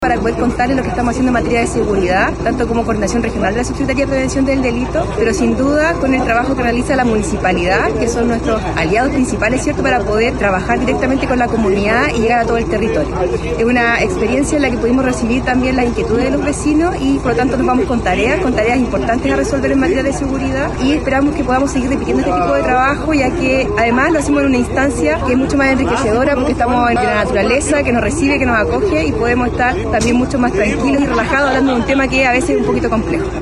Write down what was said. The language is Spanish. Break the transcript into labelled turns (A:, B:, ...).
A: para poder contarles lo que estamos haciendo en materia de seguridad, tanto como coordinación regional de la Subsecretaría de Prevención del Delito, pero sin duda con el trabajo que realiza la municipalidad, que son nuestros aliados principales, ¿cierto?, para poder trabajar directamente con la comunidad y llegar a todo el territorio. Es una experiencia en la que pudimos recibir también las inquietudes de los vecinos y por lo tanto nos vamos con tareas importantes a resolver en materia de seguridad y esperamos que podamos seguir repitiendo este tipo de trabajo, ya que además lo hacemos en una instancia que es mucho más enriquecedora porque estamos en la naturaleza, que nos recibe, que nos acoge y podemos estar también mucho más tranquilos y relajados hablando de un tema que a veces es un poquito complejo.